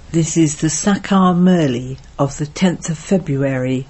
This is the Sakar Murli of the 10th of February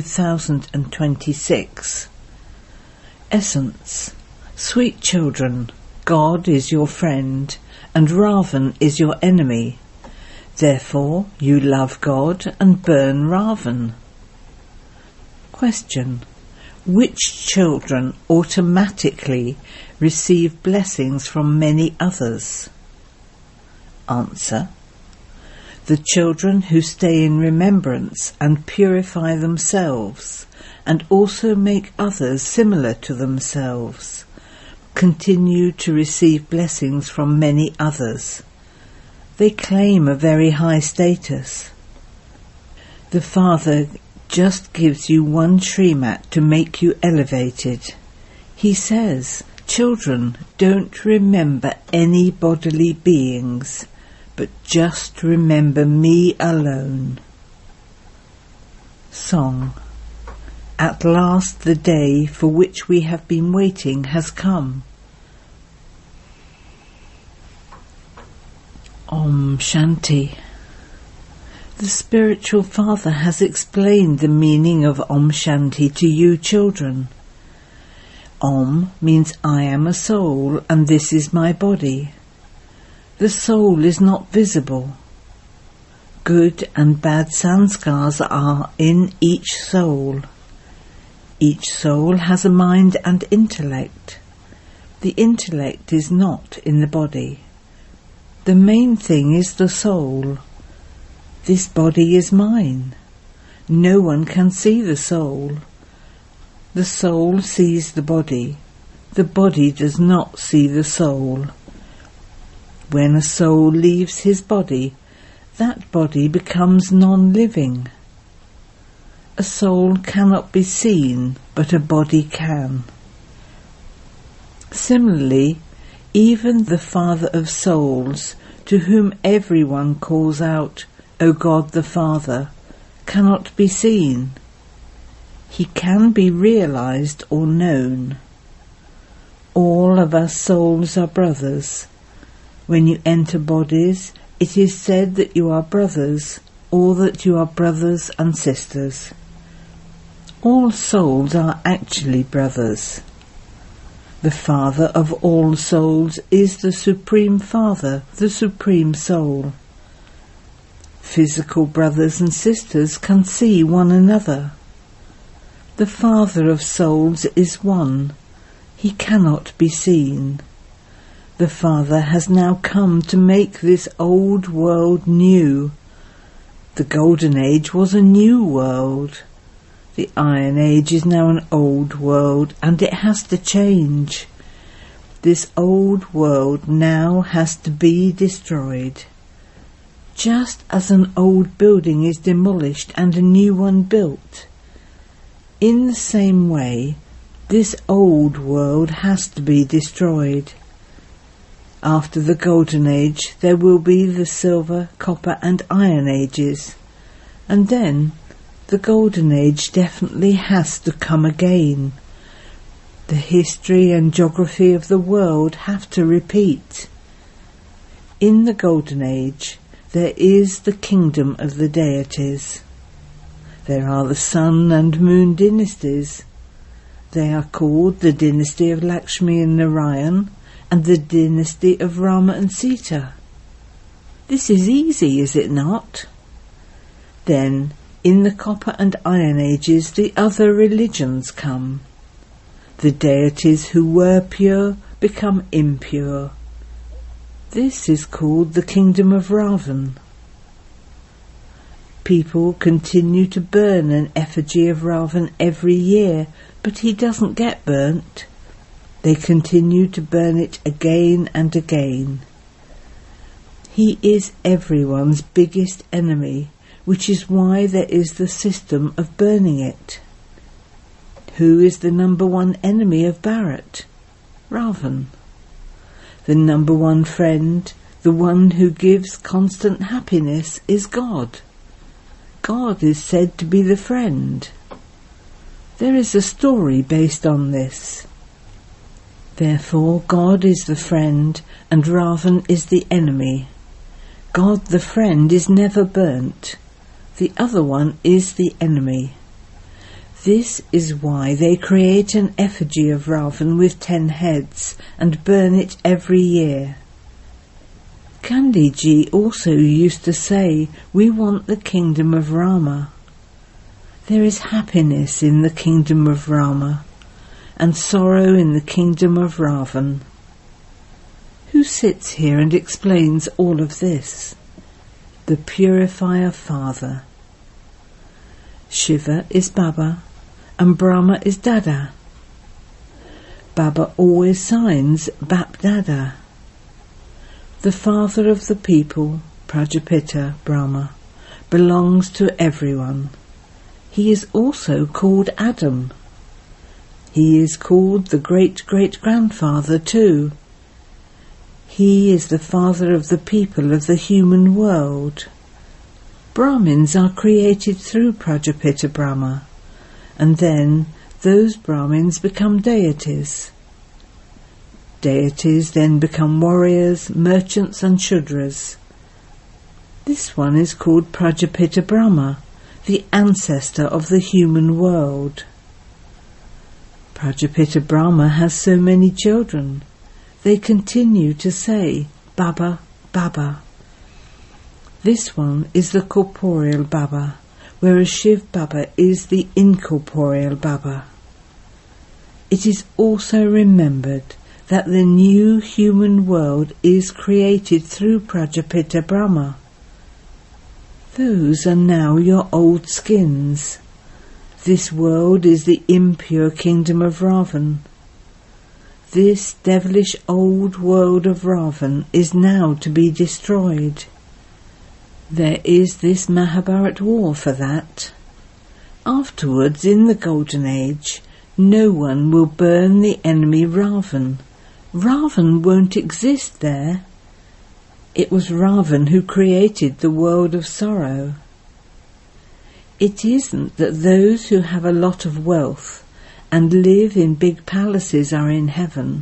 2026. Essence. Sweet children, God is your friend and Ravan is your enemy. Therefore you love God and burn Ravan. Question. Which children automatically receive blessings from many others? Answer. The children who stay in remembrance and purify themselves and also make others similar to themselves continue to receive blessings from many others. They claim a very high status. The Father just gives you one Srimat to make you elevated. He says, children, don't remember any bodily beings, but just remember me alone. Song. At last the day for which we have been waiting has come. Om Shanti. The Spiritual Father has explained the meaning of Om Shanti to you children. Om means I am a soul and this is my body. The soul is not visible. Good and bad sanskars are in each soul. Each soul has a mind and intellect. The intellect is not in the body. The main thing is the soul. This body is mine. No one can see the soul. The soul sees the body. The body does not see the soul. When a soul leaves his body, that body becomes non-living. A soul cannot be seen, but a body can. Similarly, even the Father of souls, to whom everyone calls out, O God the Father, cannot be seen. He can be realized or known. All of us souls are brothers. When you enter bodies, it is said that you are brothers, or that you are brothers and sisters. All souls are actually brothers. The Father of all souls is the Supreme Father, the Supreme Soul. Physical brothers and sisters can see one another. The Father of souls is one. He cannot be seen. The Father has now come to make this old world new. The Golden Age was a new world. The Iron Age is now an old world, and it has to change. This old world now has to be destroyed. Just as an old building is demolished and a new one built. In the same way, this old world has to be destroyed. After the Golden Age, there will be the Silver, Copper and Iron Ages. And then, the Golden Age definitely has to come again. The history and geography of the world have to repeat. In the Golden Age, there is the kingdom of the deities. There are the Sun and Moon dynasties. They are called the dynasty of Lakshmi and Narayan and the dynasty of Rama and Sita. This is easy, is it not? Then, in the Copper and Iron Ages, the other religions come. The deities who were pure become impure. This is called the kingdom of Ravan. People continue to burn an effigy of Ravan every year, but he doesn't get burnt. They continue to burn it again and again. He is everyone's biggest enemy, which is why there is the system of burning it. Who is the number one enemy of Bharat? Ravan. The number one friend, the one who gives constant happiness, is God. God is said to be the friend. There is a story based on this. Therefore, God is the friend and Ravan is the enemy. God the friend is never burnt. The other one is the enemy. This is why they create an effigy of Ravan with 10 heads and burn it every year. Gandhiji also used to say, "We want the kingdom of Rama." There is happiness in the kingdom of Rama and sorrow in the kingdom of Ravan. Who sits here and explains all of this? The Purifier Father. Shiva is Baba and Brahma is Dada. Baba always signs Bap Dada. The father of the people, Prajapita Brahma, belongs to everyone. He is also called Adam. He is called the great-great-grandfather too. He is the father of the people of the human world. Brahmins are created through Prajapita Brahma, and then those Brahmins become deities. Deities then become warriors, merchants and Shudras. This one is called Prajapita Brahma, the ancestor of the human world. Prajapita Brahma has so many children. They continue to say, Baba, Baba. This one is the corporeal Baba, whereas Shiv Baba is the incorporeal Baba. It is also remembered that the new human world is created through Prajapita Brahma. Those are now your old skins. This world is the impure kingdom of Ravan. This devilish old world of Ravan is now to be destroyed. There is this Mahabharat war for that. Afterwards, in the Golden Age, no one will burn the enemy Ravan. Ravan won't exist there. It was Ravan who created the world of sorrow. It isn't that those who have a lot of wealth and live in big palaces are in heaven.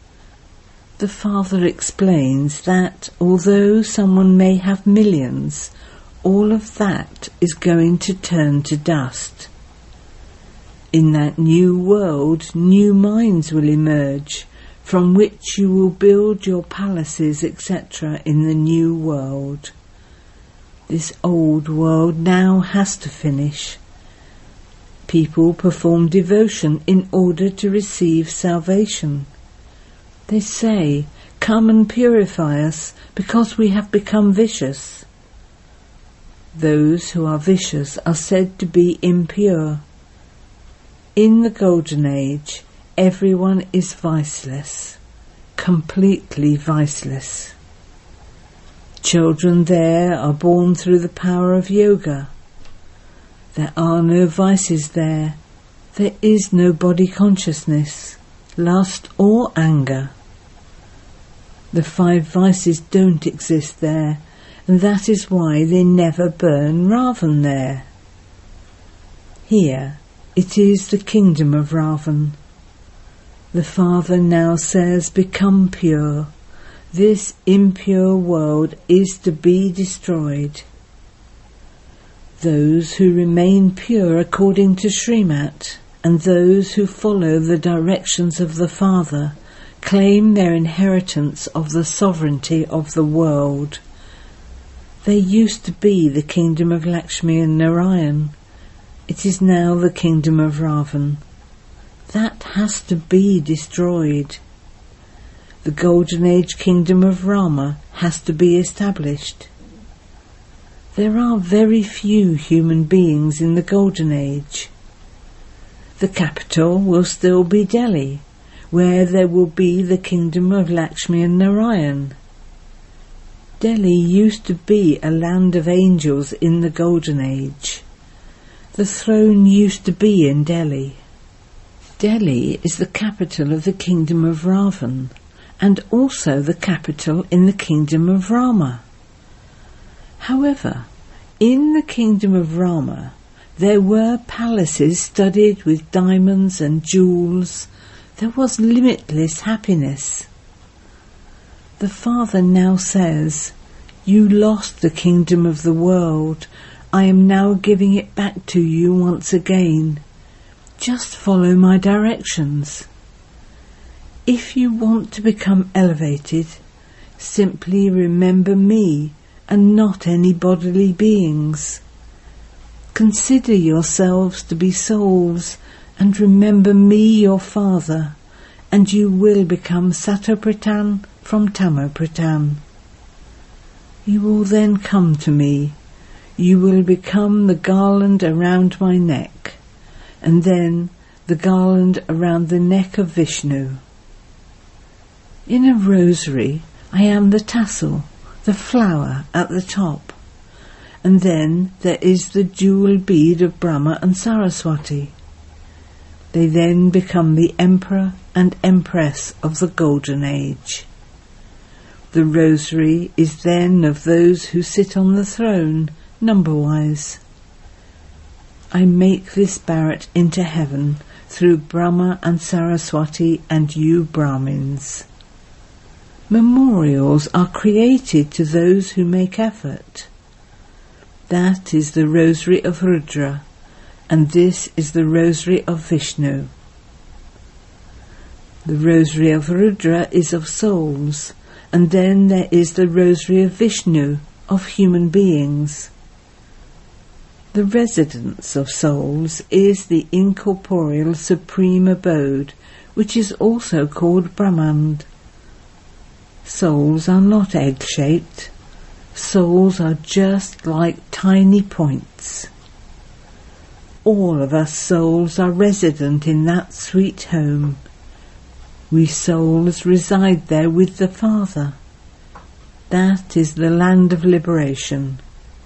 The Father explains that although someone may have millions, all of that is going to turn to dust. In that new world, new minds will emerge, from which you will build your palaces, etc. in the new world. This old world now has to finish. People perform devotion in order to receive salvation. They say, "Come and purify us, because we have become vicious." Those who are vicious are said to be impure. In the Golden Age, everyone is viceless, completely viceless. Children there are born through the power of yoga. There are no vices there. There is no body consciousness, lust or anger. The 5 vices don't exist there, and that is why they never burn Ravan there. Here it is the kingdom of Ravan. The Father now says, "Become pure. This impure world is to be destroyed." Those who remain pure according to Srimat, and those who follow the directions of the Father, claim their inheritance of the sovereignty of the world. There used to be the kingdom of Lakshmi and Narayan. It is now the kingdom of Ravan. That has to be destroyed. The Golden Age kingdom of Rama has to be established. There are very few human beings in the Golden Age. The capital will still be Delhi, where there will be the kingdom of Lakshmi and Narayan. Delhi used to be a land of angels in the Golden Age. The throne used to be in Delhi. Delhi is the capital of the kingdom of Ravan, and also the capital in the kingdom of Rama. However, in the kingdom of Rama, there were palaces studded with diamonds and jewels. There was limitless happiness. The Father now says, You lost the kingdom of the world. I am now giving it back to you once again. Just follow my directions. If you want to become elevated, simply remember me and not any bodily beings. Consider yourselves to be souls and remember me, your father, and you will become Satoprapan from Tamoprapan. You will then come to me. You will become the garland around my neck, and then the garland around the neck of Vishnu. In a rosary, I am the tassel, the flower at the top, and then there is the jewel bead of Brahma and Saraswati. They then become the Emperor and Empress of the Golden Age. The rosary is then of those who sit on the throne, number-wise. I make this Bharat into heaven through Brahma and Saraswati and you Brahmins. Memorials are created to those who make effort. That is the rosary of Rudra, and this is the rosary of Vishnu. The rosary of Rudra is of souls, and then there is the rosary of Vishnu, of human beings. The residence of souls is the incorporeal supreme abode, which is also called Brahmand. Souls are not egg-shaped. Souls are just like tiny points. All of us souls are resident in that sweet home. We souls reside there with the Father. That is the land of liberation.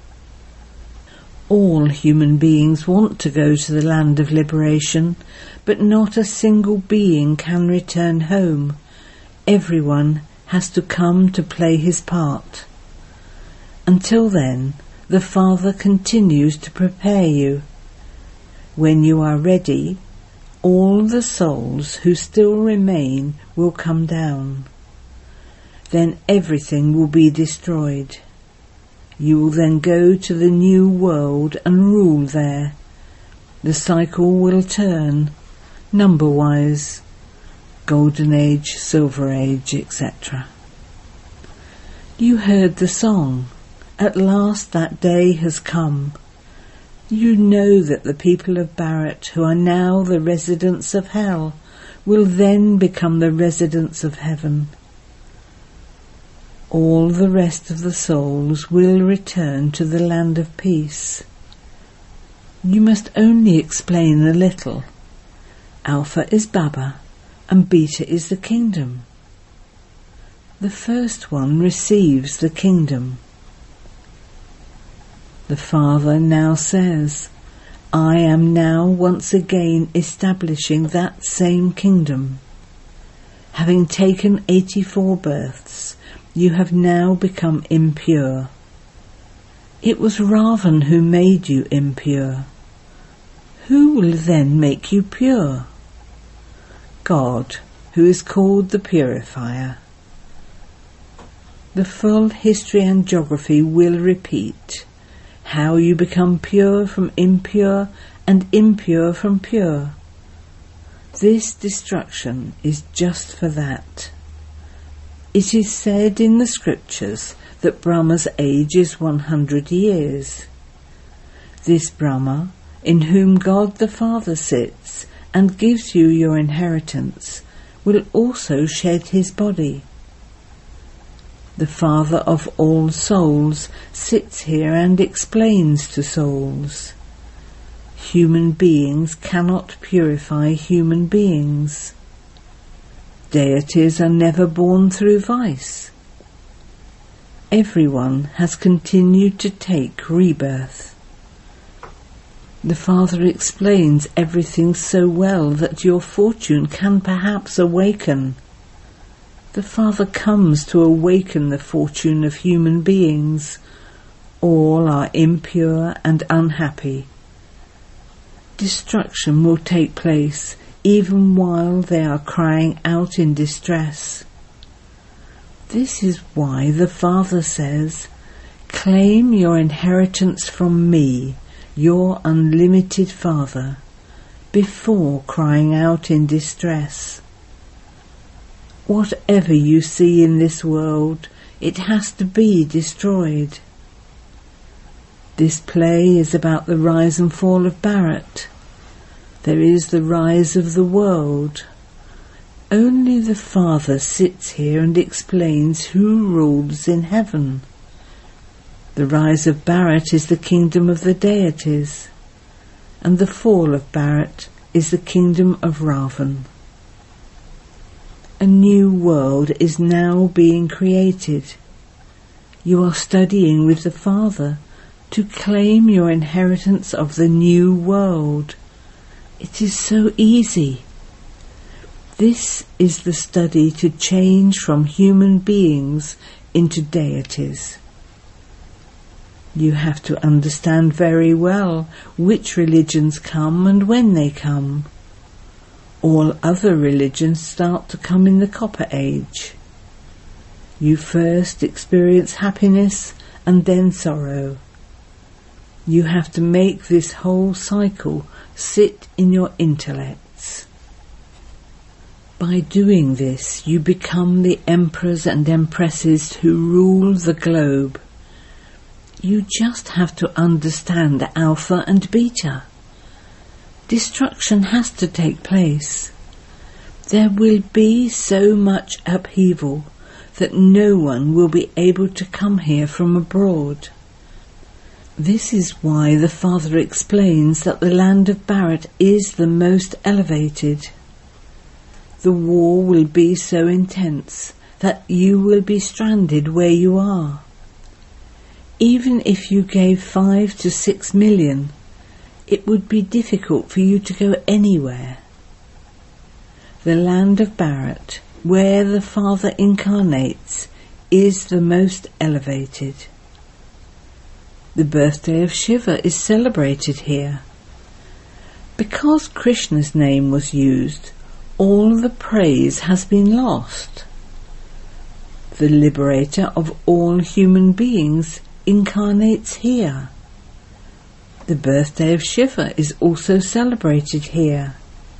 All human beings want to go to the land of liberation, but not a single being can return home. Everyone has to come to play his part. Until then, the Father continues to prepare you. When you are ready, all the souls who still remain will come down. Then everything will be destroyed. You will then go to the new world and rule there. The cycle will turn, number-wise, Golden Age, Silver Age, etc. You heard the song, At last that day has come. You know that the people of Bharat, who are now the residents of hell, will then become the residents of heaven. All the rest of the souls will return to the land of peace. You must only explain a little. Alpha is Baba, and Beta is the kingdom. The first one receives the kingdom. The Father now says, I am now once again establishing that same kingdom. Having taken 84 births, you have now become impure. It was Ravan who made you impure. Who will then make you pure? God, who is called the Purifier. The full history and geography will repeat. How you become pure from impure and impure from pure. This destruction is just for that. It is said in the scriptures that Brahma's age is 100 years. This Brahma, in whom God the Father sits and gives you your inheritance, will also shed his body. The Father of all souls sits here and explains to souls. Human beings cannot purify human beings. Deities are never born through vice. Everyone has continued to take rebirth. The Father explains everything so well that your fortune can perhaps awaken. The Father comes to awaken the fortune of human beings. All are impure and unhappy. Destruction will take place even while they are crying out in distress. This is why the Father says, Claim your inheritance from me, your unlimited Father, before crying out in distress. Whatever you see in this world, it has to be destroyed. This play is about the rise and fall of Bharat. There is the rise of the world. Only the Father sits here and explains who rules in heaven. The rise of Bharat is the kingdom of the deities, and the fall of Bharat is the kingdom of Ravan. A new world is now being created. You are studying with the Father to claim your inheritance of the new world. It is so easy. This is the study to change from human beings into deities. You have to understand very well which religions come and when they come. All other religions start to come in the Copper Age. You first experience happiness and then sorrow. You have to make this whole cycle sit in your intellects. By doing this, you become the emperors and empresses who rule the globe. You just have to understand Alpha and Beta. Destruction has to take place. There will be so much upheaval that no one will be able to come here from abroad. This is why the Father explains that the land of Bharat is the most elevated. The war will be so intense that you will be stranded where you are. Even if you gave 5 to 6 million, it would be difficult for you to go anywhere. The land of Bharat, where the Father incarnates, is the most elevated. The birthday of Shiva is celebrated here. Because Krishna's name was used, all the praise has been lost. The liberator of all human beings incarnates here. The birthday of Shiva is also celebrated here.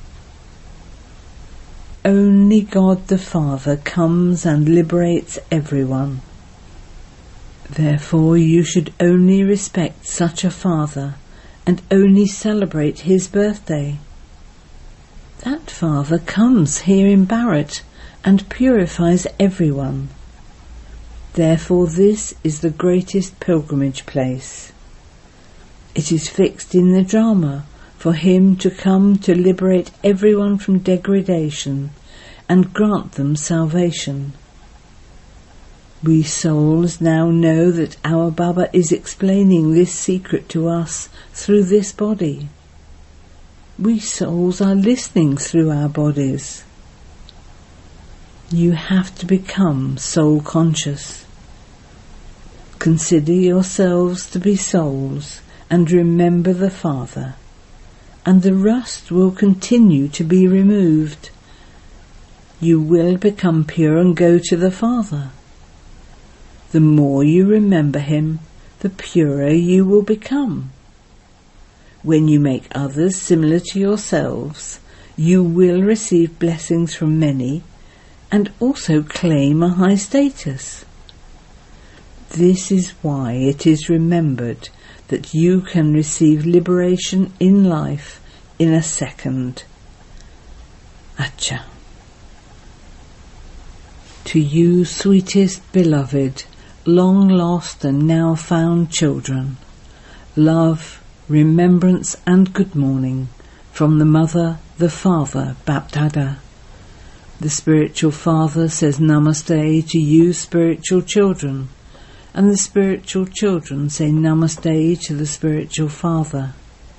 Only God the Father comes and liberates everyone. Therefore you should only respect such a Father and only celebrate his birthday. That Father comes here in Bharat and purifies everyone. Therefore this is the greatest pilgrimage place. It is fixed in the drama for him to come to liberate everyone from degradation and grant them salvation. We souls now know that our Baba is explaining this secret to us through this body. We souls are listening through our bodies. You have to become soul conscious. Consider yourselves to be souls and remember the Father, and the rust will continue to be removed. You will become pure and go to the Father. The more you remember him, the purer you will become. When you make others similar to yourselves, you will receive blessings from many and also claim a high status. This is why it is remembered that you can receive liberation in life in a second. Acha. To you, sweetest beloved, long lost and now found children, love, remembrance and good morning from the Mother, the Father, Bapdada. The spiritual Father says Namaste to you spiritual children, and the spiritual children say Namaste to the spiritual Father.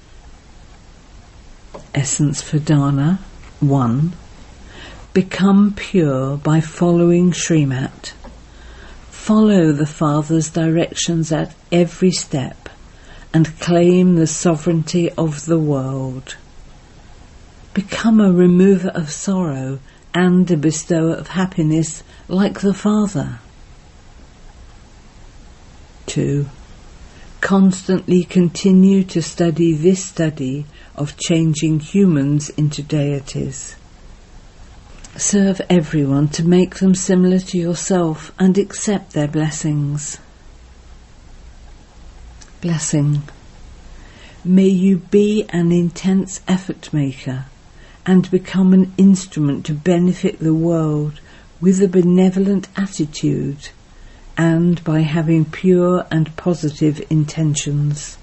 Essence for Dana 1. Become pure by following Srimat. Follow the Father's directions at every step and claim the sovereignty of the world. Become a remover of sorrow and a bestower of happiness like the Father. to. Constantly continue to study this study of changing humans into deities. Serve everyone to make them similar to yourself and accept their blessings. Blessing. May you be an intense effort maker and become an instrument to benefit the world with a benevolent attitude and by having pure and positive intentions.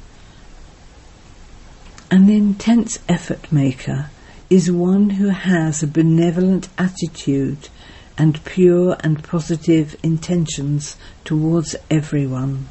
An intense effort maker is one who has a benevolent attitude and pure and positive intentions towards everyone.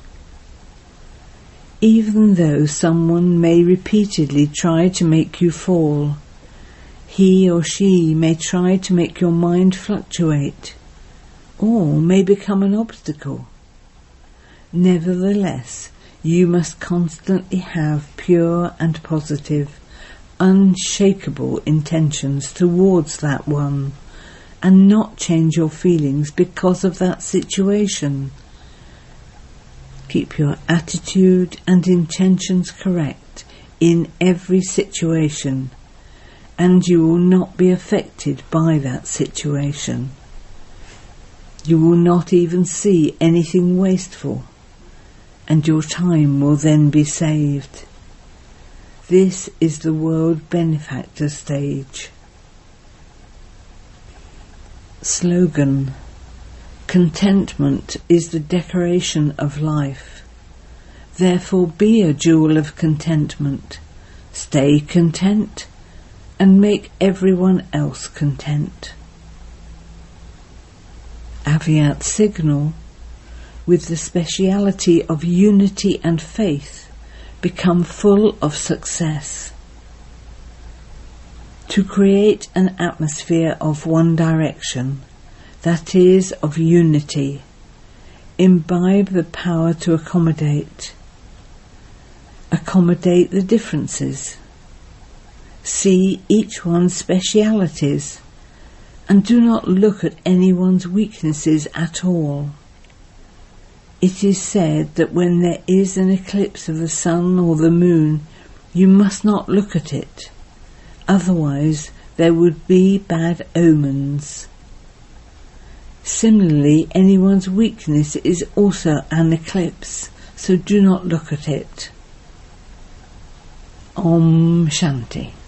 Even though someone may repeatedly try to make you fall, he or she may try to make your mind fluctuate, or may become an obstacle. Nevertheless, you must constantly have pure and positive, unshakable intentions towards that one, and not change your feelings because of that situation. Keep your attitude and intentions correct in every situation, and you will not be affected by that situation. You will not even see anything wasteful, and your time will then be saved. This is the world benefactor stage. Slogan: contentment is the decoration of life. Therefore be a jewel of contentment. Stay content and make everyone else content. Aviat signal: with the speciality of unity and faith, become full of success. To create an atmosphere of one direction, that is, of unity, imbibe the power to accommodate. Accommodate the differences. See each one's specialities, and do not look at anyone's weaknesses at all. It is said that when there is an eclipse of the sun or the moon, you must not look at it, otherwise there would be bad omens. Similarly, anyone's weakness is also an eclipse, so do not look at it. Om Shanti.